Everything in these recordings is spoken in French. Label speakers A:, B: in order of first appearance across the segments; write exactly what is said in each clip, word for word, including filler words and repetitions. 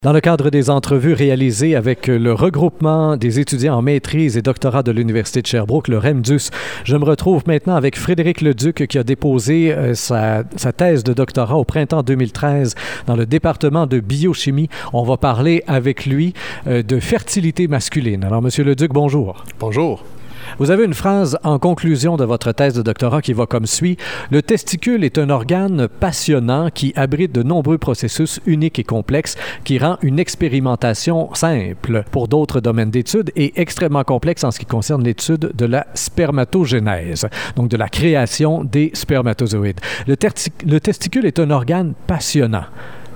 A: Dans le cadre des entrevues réalisées avec le regroupement des étudiants en maîtrise et doctorat de l'Université de Sherbrooke, le REMDUS, je me retrouve maintenant avec Frédéric Leduc qui a déposé euh, sa, sa thèse de doctorat au printemps deux mille treize dans le département de biochimie. On va parler avec lui euh, de fertilité masculine. Alors, Monsieur Leduc, bonjour.
B: Bonjour.
A: Vous avez une phrase en conclusion de votre thèse de doctorat qui va comme suit. « Le testicule est un organe passionnant qui abrite de nombreux processus uniques et complexes qui rend une expérimentation simple pour d'autres domaines d'études et extrêmement complexe en ce qui concerne l'étude de la spermatogénèse, donc de la création des spermatozoïdes. Le, terti- le testicule est un organe passionnant. Pourquoi? »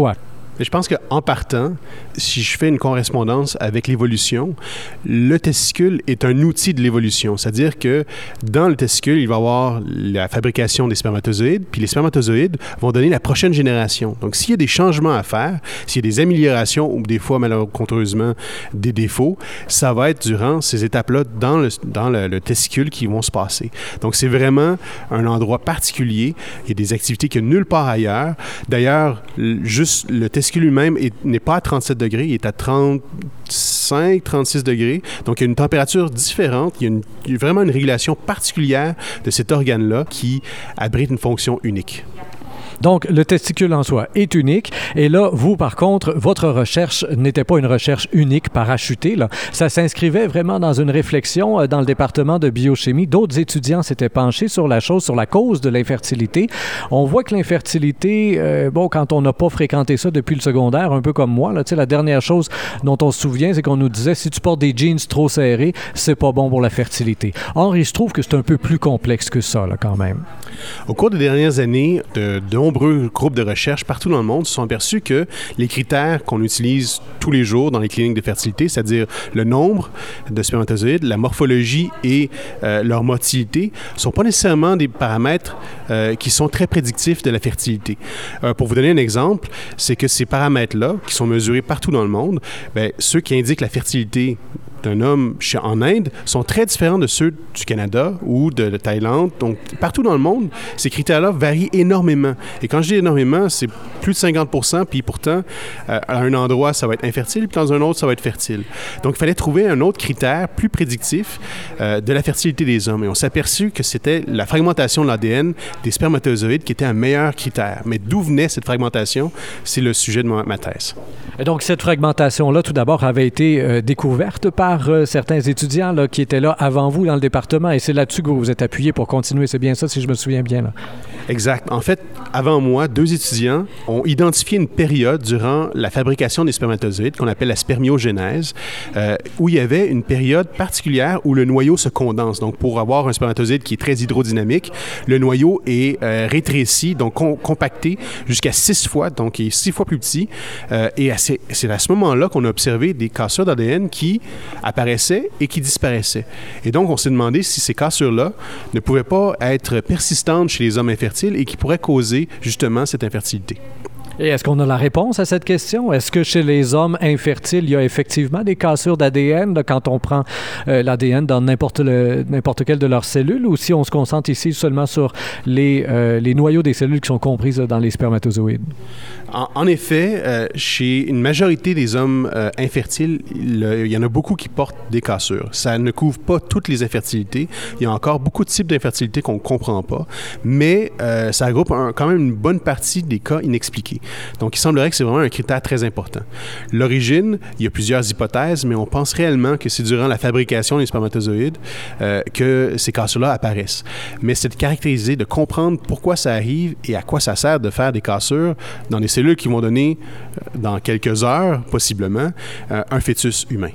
B: Je pense qu'en partant, si je fais une correspondance avec l'évolution, le testicule est un outil de l'évolution. C'est-à-dire que dans le testicule, il va y avoir la fabrication des spermatozoïdes, puis les spermatozoïdes vont donner la prochaine génération. Donc, s'il y a des changements à faire, s'il y a des améliorations ou des fois, malheureusement, des défauts, ça va être durant ces étapes-là dans le, dans le, le testicule qui vont se passer. Donc, c'est vraiment un endroit particulier. Il y a des activités qu'il n'y a nulle part ailleurs. D'ailleurs, juste le testicule Le testicule lui-même est, n'est pas à trente-sept degrés, il est à trente-cinq, trente-six degrés. Donc, il y a une température différente. Il y a, une, il y a vraiment une régulation particulière de cet organe-là qui abrite une fonction unique.
A: Donc, le testicule en soi est unique. Et là, vous, par contre, votre recherche n'était pas une recherche unique, parachutée. Là. Ça s'inscrivait vraiment dans une réflexion euh, dans le département de biochimie. D'autres étudiants s'étaient penchés sur la chose, sur la cause de l'infertilité. On voit que l'infertilité, euh, bon, quand on n'a pas fréquenté ça depuis le secondaire, un peu comme moi, là, tu sais, la dernière chose dont on se souvient, c'est qu'on nous disait, si tu portes des jeans trop serrés, c'est pas bon pour la fertilité. Or, il se trouve que c'est un peu plus complexe que ça, là, quand même.
B: Au cours des dernières années, de, de nombreux groupes de recherche partout dans le monde se sont aperçus que les critères qu'on utilise tous les jours dans les cliniques de fertilité, c'est-à-dire le nombre de spermatozoïdes, la morphologie et euh, leur motilité, ne sont pas nécessairement des paramètres euh, qui sont très prédictifs de la fertilité. Euh, pour vous donner un exemple, c'est que ces paramètres-là, qui sont mesurés partout dans le monde, bien, ceux qui indiquent la fertilité d'un homme chez, en Inde sont très différents de ceux du Canada ou de la Thaïlande. Donc, partout dans le monde, ces critères-là varient énormément. Et quand je dis énormément, c'est plus de cinquante pour cent, puis pourtant, euh, à un endroit, ça va être infertile, puis dans un autre, ça va être fertile. Donc, il fallait trouver un autre critère plus prédictif euh, de la fertilité des hommes. Et on s'est aperçu que c'était la fragmentation de l'A D N des spermatozoïdes qui était un meilleur critère. Mais d'où venait cette fragmentation? C'est le sujet de ma, ma thèse.
A: Et donc, cette fragmentation-là, tout d'abord, avait été euh, découverte par euh, certains étudiants là, qui étaient là avant vous dans le département, et c'est là-dessus que vous vous êtes appuyé pour continuer. C'est bien ça, si je me souviens bien, là.
B: Exact. En fait, avant moi, deux étudiants ont identifié une période durant la fabrication des spermatozoïdes qu'on appelle la spermiogénèse, euh, où il y avait une période particulière où le noyau se condense. Donc, pour avoir un spermatozoïde qui est très hydrodynamique, le noyau est euh, rétréci, donc com- compacté jusqu'à six fois, donc il est six fois plus petit. Euh, et à c'est, c'est à ce moment-là qu'on a observé des cassures d'A D N qui apparaissaient et qui disparaissaient. Et donc, on s'est demandé si ces cassures-là ne pouvaient pas être persistantes chez les hommes infertiles et qui pourraient causer justement cette infertilité.
A: Et est-ce qu'on a la réponse à cette question? Est-ce que chez les hommes infertiles, il y a effectivement des cassures d'A D N là, quand on prend euh, l'A D N dans n'importe, le, n'importe quelle de leurs cellules, ou si on se concentre ici seulement sur les, euh, les noyaux des cellules qui sont comprises là, dans les spermatozoïdes?
B: En, en effet, euh, chez une majorité des hommes euh, infertiles, il, il y en a beaucoup qui portent des cassures. Ça ne couvre pas toutes les infertilités. Il y a encore beaucoup de types d'infertilité qu'on ne comprend pas, mais euh, ça regroupe un, quand même une bonne partie des cas inexpliqués. Donc, il semblerait que c'est vraiment un critère très important. L'origine, il y a plusieurs hypothèses, mais on pense réellement que c'est durant la fabrication des spermatozoïdes euh, que ces cassures-là apparaissent. Mais c'est de caractériser, de comprendre pourquoi ça arrive et à quoi ça sert de faire des cassures dans des cellules qui vont donner, dans quelques heures, possiblement, euh, un fœtus humain.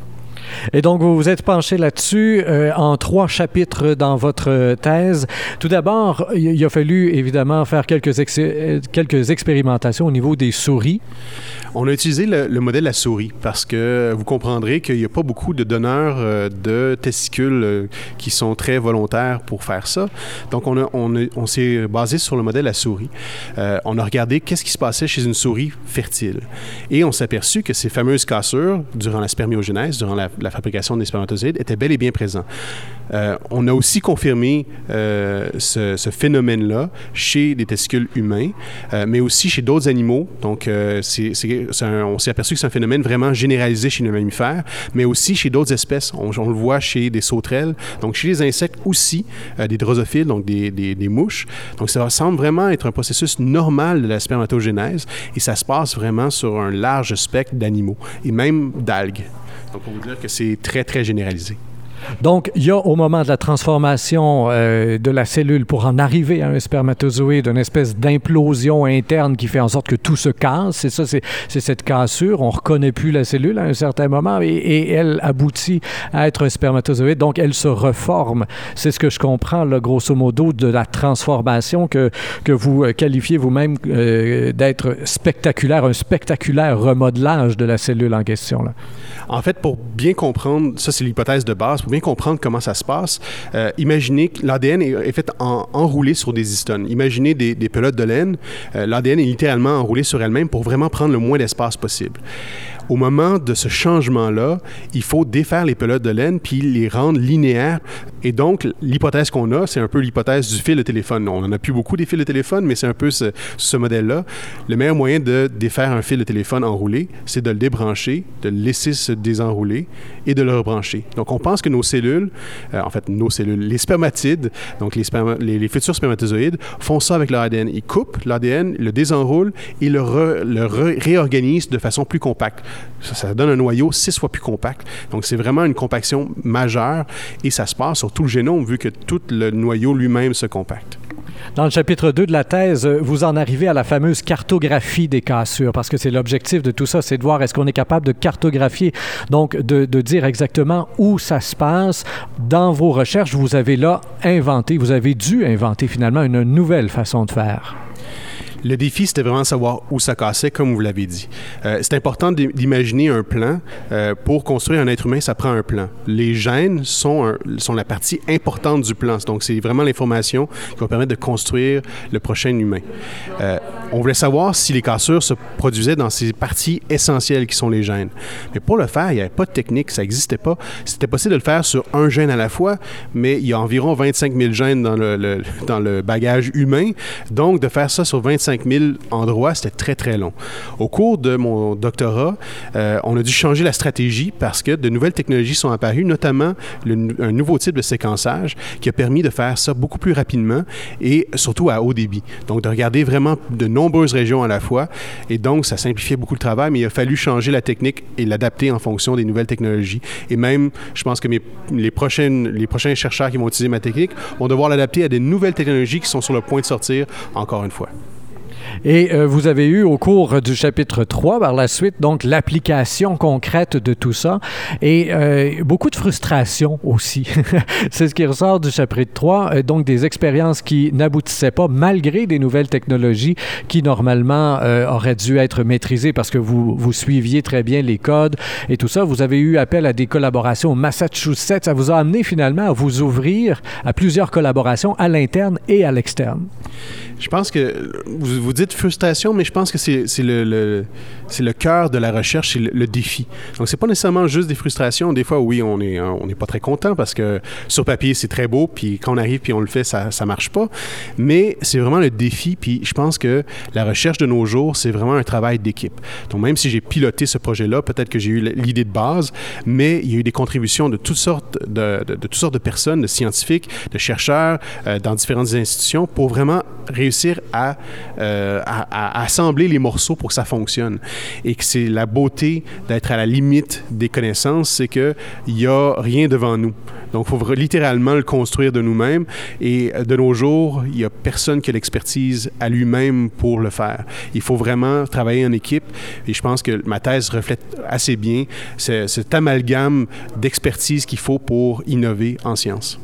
A: Et donc, vous vous êtes penché là-dessus euh, en trois chapitres dans votre thèse. Tout d'abord, il a fallu évidemment faire quelques, ex- quelques expérimentations au niveau des souris.
B: On a utilisé le, le modèle à souris parce que vous comprendrez qu'il n'y a pas beaucoup de donneurs euh, de testicules euh, qui sont très volontaires pour faire ça. Donc, on, a, on, a, on s'est basé sur le modèle à souris. Euh, on a regardé qu'est-ce qui se passait chez une souris fertile. Et on s'est aperçu que ces fameuses cassures, durant la spermiogénèse, durant la, la fabrication des spermatozoïdes était bel et bien présent. Euh, on a aussi confirmé euh, ce, ce phénomène-là chez des testicules humains, euh, mais aussi chez d'autres animaux. Donc, euh, c'est, c'est, c'est un, on s'est aperçu que c'est un phénomène vraiment généralisé chez les mammifères, mais aussi chez d'autres espèces. On, on le voit chez des sauterelles, donc chez les insectes aussi, euh, des drosophiles, donc des, des, des mouches. Donc, ça semble vraiment être un processus normal de la spermatogénèse et ça se passe vraiment sur un large spectre d'animaux et même d'algues. Donc, on peut dire que c'est très, très généralisé.
A: Donc, il y a au moment de la transformation euh, de la cellule pour en arriver à un spermatozoïde, une espèce d'implosion interne qui fait en sorte que tout se casse. C'est ça, c'est, c'est cette cassure. On ne reconnaît plus la cellule à un certain moment et, et elle aboutit à être un spermatozoïde. Donc, elle se reforme. C'est ce que je comprends, là, grosso modo, de la transformation que, que vous qualifiez vous-même euh, d'être spectaculaire, un spectaculaire remodelage de la cellule en question, là.
B: En fait, pour bien comprendre, ça c'est l'hypothèse de base, pour bien comprendre comment ça se passe, euh, imaginez que l'A D N est, est fait en, enroulé sur des histones. Imaginez des, des pelotes de laine, euh, l'A D N est littéralement enroulé sur elle-même pour vraiment prendre le moins d'espace possible. Au moment de ce changement-là, il faut défaire les pelotes de laine puis les rendre linéaires. Et donc, l'hypothèse qu'on a, c'est un peu l'hypothèse du fil de téléphone. On n'en a plus beaucoup des fils de téléphone, mais c'est un peu ce, ce modèle-là. Le meilleur moyen de défaire un fil de téléphone enroulé, c'est de le débrancher, de le laisser se désenrouler et de le rebrancher. Donc, on pense que nos cellules, euh, en fait, nos cellules, les spermatides, donc les, sperma, les, les futurs spermatozoïdes, font ça avec leur A D N. Ils coupent l'A D N, le désenroulent et le, re, le re, réorganisent de façon plus compacte. Ça, ça donne un noyau six fois plus compact. Donc, c'est vraiment une compaction majeure et ça se passe sur tout le génome vu que tout le noyau lui-même se compacte.
A: Dans le chapitre deux de la thèse, vous en arrivez à la fameuse cartographie des cassures, parce que c'est l'objectif de tout ça, c'est de voir est-ce qu'on est capable de cartographier, donc de, de dire exactement où ça se passe. Dans vos recherches, vous avez là inventé, vous avez dû inventer finalement une nouvelle façon de faire.
B: Le défi, c'était vraiment de savoir où ça cassait, comme vous l'avez dit. Euh, c'est important d'imaginer un plan. Euh, pour construire un être humain, ça prend un plan. Les gènes sont, un, sont la partie importante du plan. Donc, c'est vraiment l'information qui va permettre de construire le prochain humain. Euh, on voulait savoir si les cassures se produisaient dans ces parties essentielles qui sont les gènes. Mais pour le faire, il n'y avait pas de technique, ça n'existait pas. C'était possible de le faire sur un gène à la fois, mais il y a environ vingt-cinq mille gènes dans le, le, dans le bagage humain. Donc, de faire ça sur vingt-cinq mille endroits, c'était très, très long. Au cours de mon doctorat, euh, on a dû changer la stratégie parce que de nouvelles technologies sont apparues, notamment le, un nouveau type de séquençage qui a permis de faire ça beaucoup plus rapidement et surtout à haut débit. Donc, de regarder vraiment de nombreuses régions à la fois. Et donc, ça simplifiait beaucoup le travail, mais il a fallu changer la technique et l'adapter en fonction des nouvelles technologies. Et même, je pense que mes, les, prochaines, les prochains chercheurs qui vont utiliser ma technique vont devoir l'adapter à des nouvelles technologies qui sont sur le point de sortir, encore une fois.
A: Et euh, vous avez eu au cours du chapitre trois, par la suite, donc l'application concrète de tout ça et euh, beaucoup de frustration aussi. C'est ce qui ressort du chapitre trois, euh, donc des expériences qui n'aboutissaient pas malgré des nouvelles technologies qui normalement euh, auraient dû être maîtrisées parce que vous, vous suiviez très bien les codes et tout ça. Vous avez eu appel à des collaborations au Massachusetts. Ça vous a amené finalement à vous ouvrir à plusieurs collaborations à l'interne et à l'externe.
B: Je pense que vous, vous dites frustration, mais je pense que c'est, c'est, le, le, c'est le cœur de la recherche, c'est le, le défi. Donc, c'est pas nécessairement juste des frustrations. Des fois, oui, on est, on n'est pas très content parce que sur papier, c'est très beau, puis quand on arrive puis on le fait, ça, ça marche pas. Mais c'est vraiment le défi, puis je pense que la recherche de nos jours, c'est vraiment un travail d'équipe. Donc, même si j'ai piloté ce projet-là, peut-être que j'ai eu l'idée de base, mais il y a eu des contributions de toutes sortes de, de, de toutes sortes de personnes, de scientifiques, de chercheurs, euh, dans différentes institutions, pour vraiment réussir à, euh, à, à assembler les morceaux pour que ça fonctionne. Et que c'est la beauté d'être à la limite des connaissances, c'est qu'il n'y a rien devant nous. Donc, il faut littéralement le construire de nous-mêmes. Et de nos jours, il n'y a personne qui a l'expertise à lui-même pour le faire. Il faut vraiment travailler en équipe. Et je pense que ma thèse reflète assez bien cet amalgame d'expertise qu'il faut pour innover en sciences.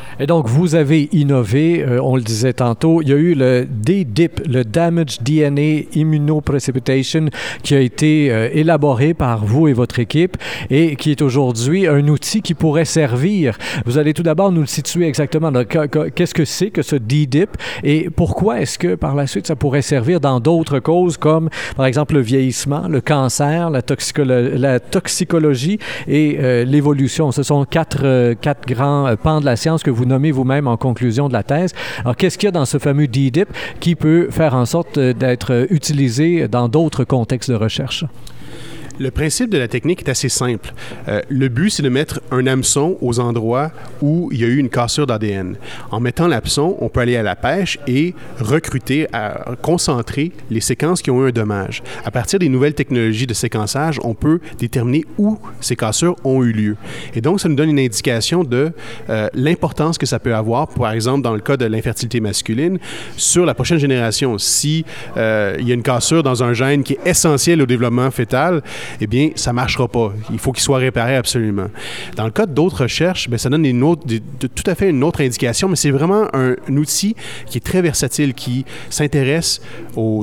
A: Et donc, vous avez innové, euh, on le disait tantôt, il y a eu le D D I P, le Damaged D N A Immunoprecipitation, qui a été euh, élaboré par vous et votre équipe et qui est aujourd'hui un outil qui pourrait servir. Vous allez tout d'abord nous le situer exactement. Donc, qu'est-ce que c'est que ce D D I P et pourquoi est-ce que par la suite ça pourrait servir dans d'autres causes comme par exemple le vieillissement, le cancer, la, toxicolo- la toxicologie et euh, l'évolution. Ce sont quatre, euh, quatre grands euh, pans de la science que vous nommez vous-même en conclusion de la thèse. Alors, qu'est-ce qu'il y a dans ce fameux D D I P qui peut faire en sorte d'être utilisé dans d'autres contextes de recherche?
B: Le principe de la technique est assez simple. Euh, le but, c'est de mettre un hameçon aux endroits où il y a eu une cassure d'A D N. En mettant l'hameçon, on peut aller à la pêche et recruter, à concentrer les séquences qui ont eu un dommage. À partir des nouvelles technologies de séquençage, on peut déterminer où ces cassures ont eu lieu. Et donc, ça nous donne une indication de euh, l'importance que ça peut avoir, par exemple, dans le cas de l'infertilité masculine, sur la prochaine génération. Si euh, il y a une cassure dans un gène qui est essentiel au développement fœtal, eh bien, ça ne marchera pas. Il faut qu'il soit réparé absolument. Dans le cas d'autres recherches, bien, ça donne une autre, de, de, tout à fait une autre indication, mais c'est vraiment un, un outil qui est très versatile, qui s'intéresse au...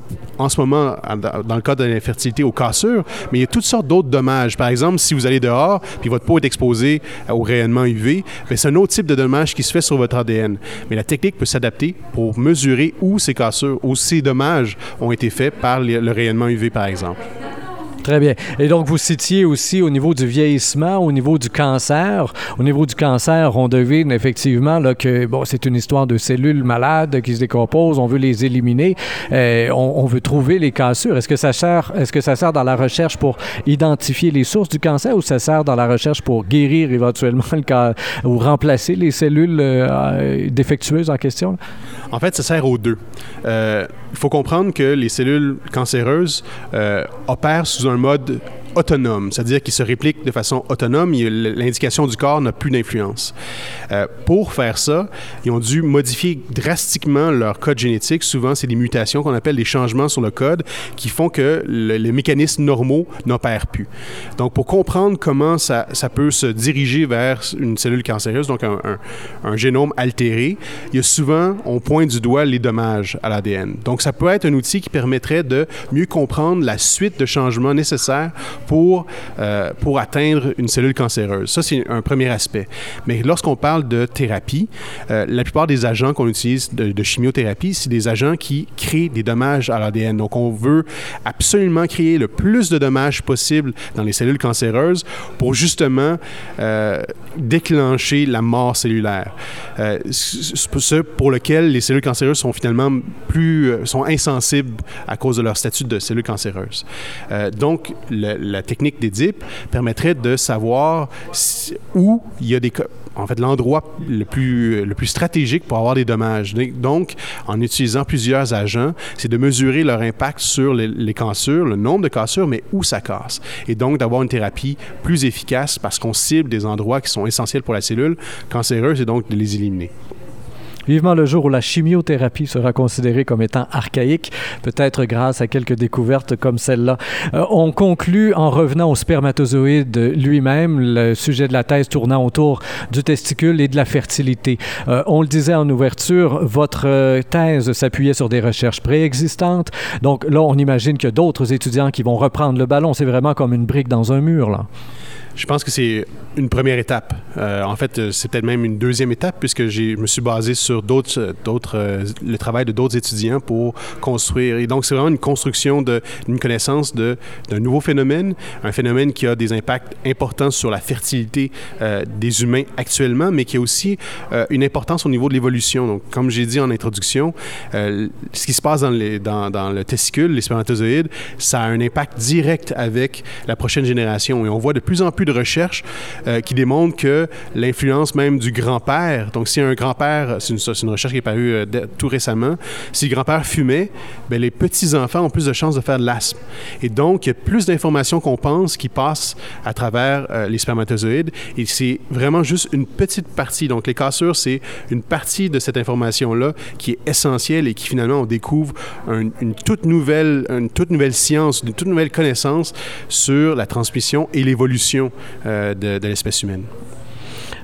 B: en ce moment, dans le cas de l'infertilité, aux cassures, mais il y a toutes sortes d'autres dommages. Par exemple, si vous allez dehors puis votre peau est exposée au rayonnement U V, bien, c'est un autre type de dommage qui se fait sur votre A D N. Mais la technique peut s'adapter pour mesurer où ces cassures, où ces dommages ont été faits par le rayonnement U V, par exemple.
A: Très bien. Et donc, vous citiez aussi au niveau du vieillissement, au niveau du cancer. Au niveau du cancer, on devine effectivement là, que bon, c'est une histoire de cellules malades qui se décomposent, on veut les éliminer, euh, on, on veut trouver les cassures. Est-ce que ça sert, est-ce que ça sert dans la recherche pour identifier les sources du cancer ou ça sert dans la recherche pour guérir éventuellement le cancer ou remplacer les cellules euh, défectueuses en question?
B: En fait, ça sert aux deux. Euh, il faut comprendre que les cellules cancéreuses euh, opèrent sous un mode autonome, c'est-à-dire qu'ils se répliquent de façon autonome, l'indication du corps n'a plus d'influence. Euh, pour faire ça, ils ont dû modifier drastiquement leur code génétique. Souvent, c'est des mutations qu'on appelle des changements sur le code qui font que le, les mécanismes normaux n'opèrent plus. Donc, pour comprendre comment ça, ça peut se diriger vers une cellule cancéreuse, donc un, un, un génome altéré, il y a souvent, on pointe du doigt les dommages à l'A D N. Donc, ça peut être un outil qui permettrait de mieux comprendre la suite de changements nécessaires pour, euh, pour atteindre une cellule cancéreuse. Ça, c'est un premier aspect. Mais lorsqu'on parle de thérapie, euh, la plupart des agents qu'on utilise de, de chimiothérapie, c'est des agents qui créent des dommages à l'A D N. Donc, on veut absolument créer le plus de dommages possible dans les cellules cancéreuses pour justement euh, déclencher la mort cellulaire. Euh, c'est ce pour lequel les cellules cancéreuses sont finalement plus, euh, sont insensibles à cause de leur statut de cellules cancéreuses. Euh, donc, le, la technique des D I P permettrait de savoir si, où il y a des... En fait, l'endroit le plus, le plus stratégique pour avoir des dommages. Donc, en utilisant plusieurs agents, c'est de mesurer leur impact sur les, les cassures, le nombre de cassures, mais où ça casse. Et donc, d'avoir une thérapie plus efficace parce qu'on cible des endroits qui sont essentiels pour la cellule cancéreuse et donc de les éliminer.
A: Vivement le jour où la chimiothérapie sera considérée comme étant archaïque, peut-être grâce à quelques découvertes comme celle-là. Euh, on conclut en revenant au spermatozoïde lui-même, le sujet de la thèse tournant autour du testicule et de la fertilité. Euh, on le disait en ouverture, votre thèse s'appuyait sur des recherches préexistantes. Donc là, on imagine qu'il y a d'autres étudiants qui vont reprendre le ballon. C'est vraiment comme une brique dans un mur, là.
B: Je pense que c'est une première étape. Euh, en fait, c'est peut-être même une deuxième étape puisque j'ai, je me suis basé sur d'autres, d'autres, euh, le travail de d'autres étudiants pour construire. Et donc, c'est vraiment une construction de, d'une connaissance de, d'un nouveau phénomène, un phénomène qui a des impacts importants sur la fertilité euh, des humains actuellement, mais qui a aussi euh, une importance au niveau de l'évolution. Donc, comme j'ai dit en introduction, euh, ce qui se passe dans, les, dans, dans le testicule, les spermatozoïdes, ça a un impact direct avec la prochaine génération. Et on voit de plus en plus de recherches euh, qui démontrent que l'influence même du grand-père, donc si un grand-père, c'est une, c'est une recherche qui est parue euh, de, tout récemment, si le grand-père fumait, bien, les petits-enfants ont plus de chances de faire de l'asthme. Et donc, il y a plus d'informations qu'on pense qui passent à travers euh, les spermatozoïdes et c'est vraiment juste une petite partie. Donc, les cassures, c'est une partie de cette information-là qui est essentielle et qui finalement, on découvre un, une, toute nouvelle, une toute nouvelle science, une toute nouvelle connaissance sur la transmission et l'évolution Euh, de, de l'espèce humaine.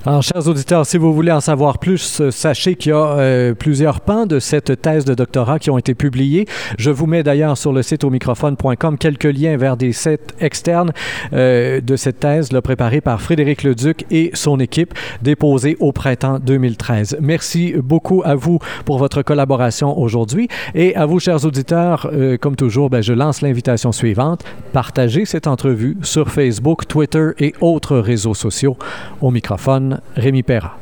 A: Alors, chers auditeurs, si vous voulez en savoir plus, sachez qu'il y a euh, plusieurs pans de cette thèse de doctorat qui ont été publiés. Je vous mets d'ailleurs sur le site au microphone point com quelques liens vers des sites externes euh, de cette thèse là, préparée par Frédéric Leduc et son équipe, déposée au printemps deux mille treize. Merci beaucoup à vous pour votre collaboration aujourd'hui. Et à vous, chers auditeurs, euh, comme toujours, ben, je lance l'invitation suivante. Partagez cette entrevue sur Facebook, Twitter et autres réseaux sociaux. Au microphone, Rémi Perra.